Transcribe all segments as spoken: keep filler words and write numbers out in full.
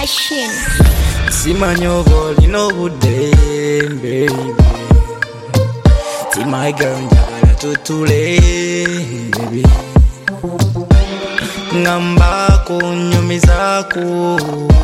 machine. Simanyogo lino budde baby. Ti my girl njagala tutule baby. Ngambako nyumizako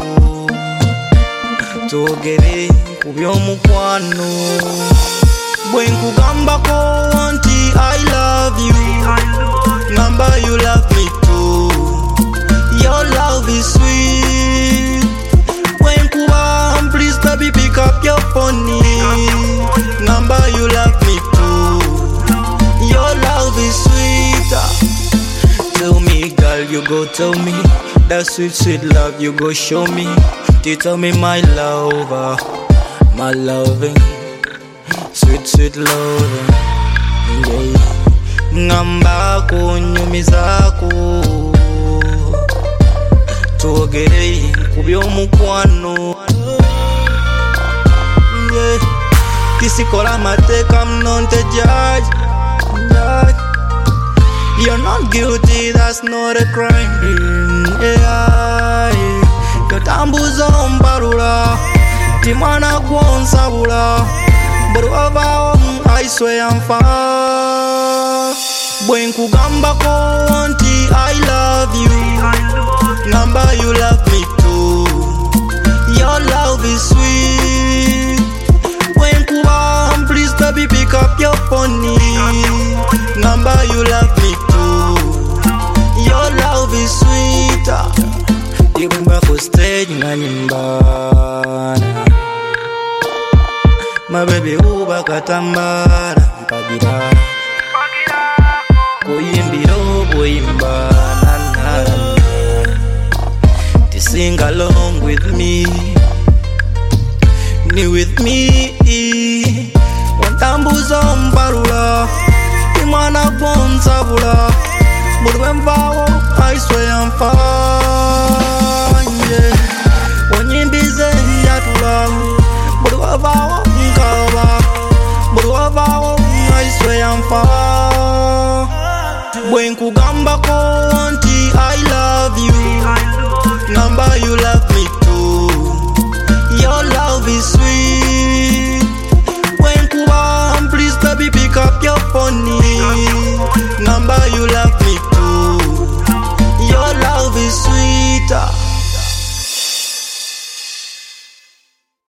togere kubyomukwano bwe nkugambako anti I love you ngamba you love me too. Your love is sweet. When kuba please baby pick up your phone ngamba you love me too. Your love is sweet. Tell me girl you go tell me that sweet sweet love you go show me. You tell me my lover, my loving, sweet sweet loving, yeah. Ngambako nyumizako togere kubyomukwano, yeah. Kisikola mateka mnonte judge, judge. You're not guilty, that's not a crime, yeah, yeah. Yotambuza ombalula timwana gwonsabula buli wavaawo I swear I'm fine. Bwe nkugambako anti I love you ngamba you love me too. Your love is sweet. When kuba please baby pick up your phone ngamba you love me too. Your love is sweet. Ibumba ku stage nga nyimbana my baby uba katambala mpagira kuyimbiro bwimbana to sing along with me ni with me wantambuza ombalula imwana gwonsabula buli wemvaawo I swear I'm fine. Wanyimbize yatula buli wavaawo nkaba buli wavaawo I swear I'm fine. Bwe nkugambako anti I love you ngamba you love me too. Your love is sweet. When kuba please baby pick up your phone